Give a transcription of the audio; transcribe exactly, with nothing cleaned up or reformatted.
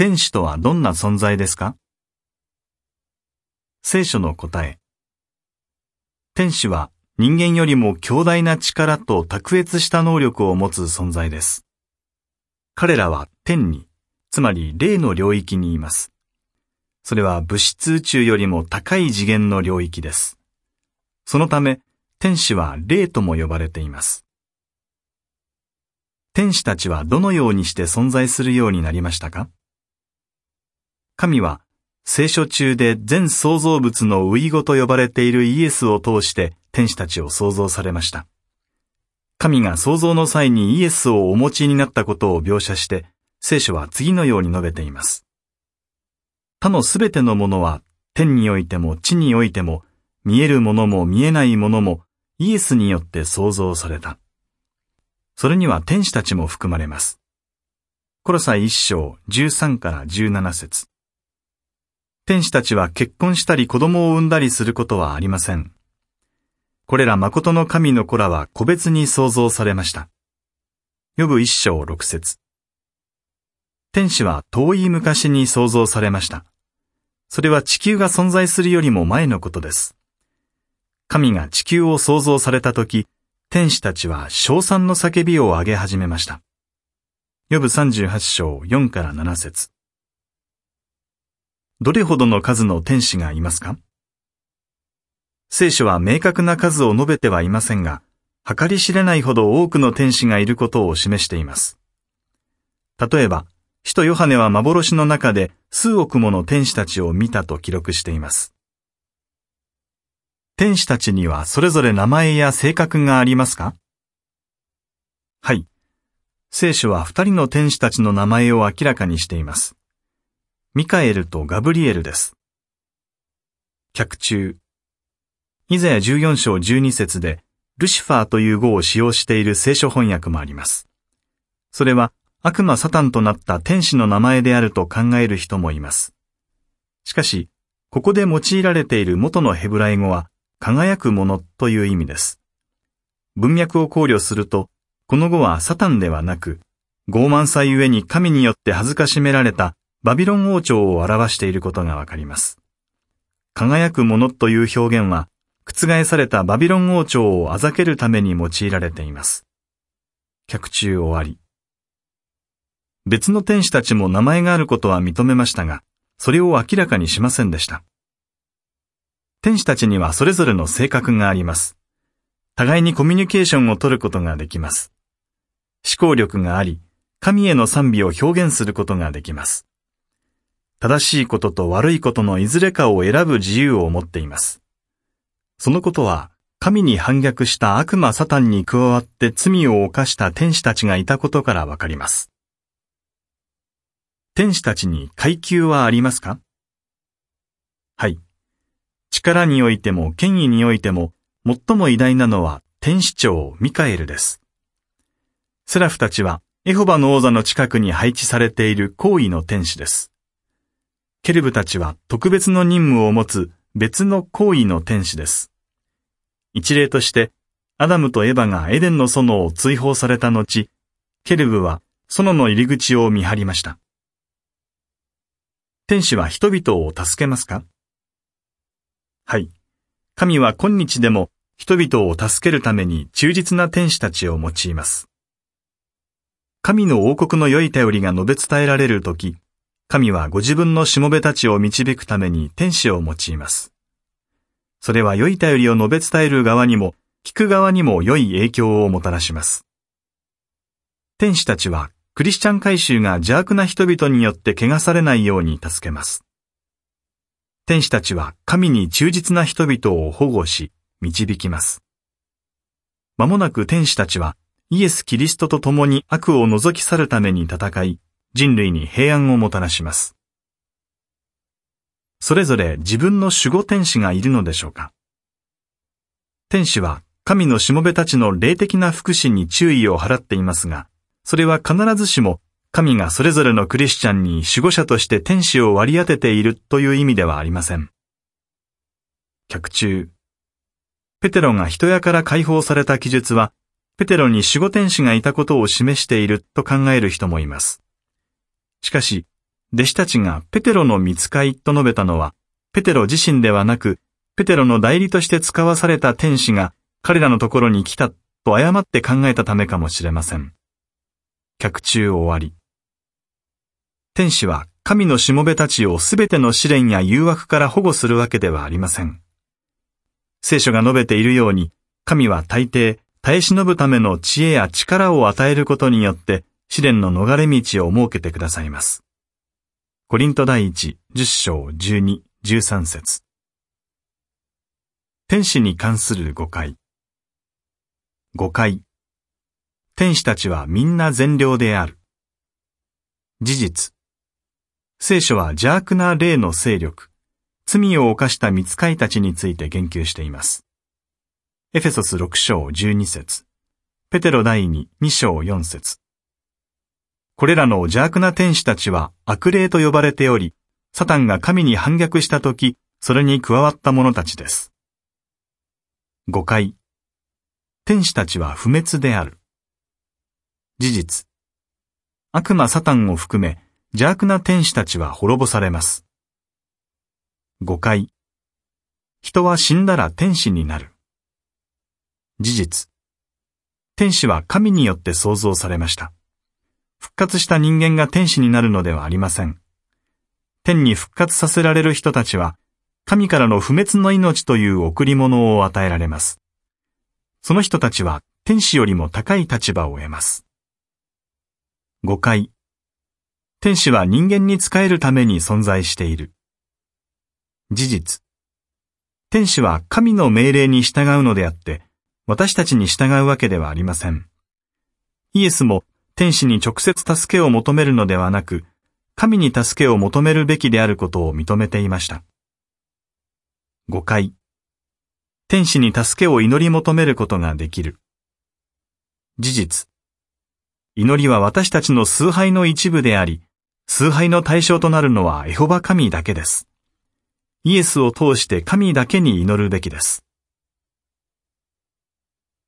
天使とはどんな存在ですか？聖書の答え。天使は人間よりも強大な力と卓越した能力を持つ存在です。彼らは天に、つまり霊の領域にいます。それは物質宇宙よりも高い次元の領域です。そのため、天使は霊とも呼ばれています。天使たちはどのようにして存在するようになりましたか？神は聖書中で全創造物の初語と呼ばれているイエスを通して天使たちを創造されました。神が創造の際にイエスをお持ちになったことを描写して聖書は次のように述べています。他のすべてのものは天においても地においても見えるものも見えないものもイエスによって創造された。それには天使たちも含まれます。コロサイ一章じゅうさんからじゅうなな節。天使たちは結婚したり子供を産んだりすることはありません。これら誠の神の子らは個別に創造されました。ヨブ一章六節。天使は遠い昔に創造されました。それは地球が存在するよりも前のことです。神が地球を創造されたとき、天使たちは称賛の叫びを上げ始めました。ヨブさんじゅうはち章よんからなな節。どれほどの数の天使がいますか？聖書は明確な数を述べてはいませんが、計り知れないほど多くの天使がいることを示しています。例えば、使徒ヨハネは幻の中で数億もの天使たちを見たと記録しています。天使たちにはそれぞれ名前や性格がありますか？はい。聖書は二人の天使たちの名前を明らかにしています。ミカエルとガブリエルです。脚注。イザヤじゅうよん章じゅうに節で、ルシファーという語を使用している聖書翻訳もあります。それは悪魔サタンとなった天使の名前であると考える人もいます。しかし、ここで用いられている元のヘブライ語は、輝くものという意味です。文脈を考慮すると、この語はサタンではなく、傲慢さゆえに神によって恥ずかしめられたバビロン王朝を表していることがわかります。輝くものという表現は、覆されたバビロン王朝をあざけるために用いられています。脚注終わり。別の天使たちも名前があることは認めましたが、それを明らかにしませんでした。天使たちにはそれぞれの性格があります。互いにコミュニケーションを取ることができます。思考力があり、神への賛美を表現することができます。正しいことと悪いことのいずれかを選ぶ自由を持っています。そのことは、神に反逆した悪魔サタンに加わって罪を犯した天使たちがいたことからわかります。天使たちに階級はありますか？はい。力においても権威においても最も偉大なのは天使長ミカエルです。セラフたちはエホバの王座の近くに配置されている高位の天使です。ケルブたちは特別の任務を持つ別の高位の天使です。一例として、アダムとエバがエデンの園を追放された後、ケルブは園の入り口を見張りました。天使は人々を助けますか？はい。神は今日でも人々を助けるために忠実な天使たちを用います。神の王国の良い便りが述べ伝えられるとき、神はご自分のしもべたちを導くために天使を用います。それは良い便りを述べ伝える側にも、聞く側にも良い影響をもたらします。天使たちはクリスチャン改宗が邪悪な人々によって汚されないように助けます。天使たちは神に忠実な人々を保護し、導きます。まもなく天使たちはイエス・キリストと共に悪を除き去るために戦い、人類に平安をもたらします。それぞれ自分の守護天使がいるのでしょうか？天使は神のしもべたちの霊的な福祉に注意を払っていますが、それは必ずしも神がそれぞれのクリスチャンに守護者として天使を割り当てているという意味ではありません。脚注。ペテロが人屋から解放された記述は、ペテロに守護天使がいたことを示していると考える人もいます。しかし、 弟子たちがペテロの御使いと述べたのは、ペテロ自身ではなく、ペテロの代理として使わされた天使が彼らのところに来たと誤って考えたためかもしれません。脚注終わり。天使は神のしもべたちをすべての試練や誘惑から保護するわけではありません。聖書が述べているように、神は大抵耐え忍ぶための知恵や力を与えることによって試練の逃れ道を設けてくださいます。コリント第一、じゅっ章じゅうに、じゅうさん節。天使に関する誤解。誤解。天使たちはみんな善良である。事実。聖書は邪悪な霊の勢力、罪を犯した御使いたちについて言及しています。エフェソスろく章じゅうに節、ペテロ第二、に章よん節。これらの邪悪な天使たちは悪霊と呼ばれており、サタンが神に反逆したとき、それに加わった者たちです。誤解。天使たちは不滅である。事実。悪魔サタンを含め、邪悪な天使たちは滅ぼされます。誤解。人は死んだら天使になる。事実。天使は神によって創造されました。復活した人間が天使になるのではありません。天に復活させられる人たちは、神からの不滅の命という贈り物を与えられます。その人たちは天使よりも高い立場を得ます。誤解。天使は人間に仕えるために存在している。事実。天使は神の命令に従うのであって、私たちに従うわけではありません。イエスも天使に直接助けを求めるのではなく、神に助けを求めるべきであることを認めていました。誤解。天使に助けを祈り求めることができる。事実。祈りは私たちの崇拝の一部であり、崇拝の対象となるのはエホバ神だけです。イエスを通して神だけに祈るべきです。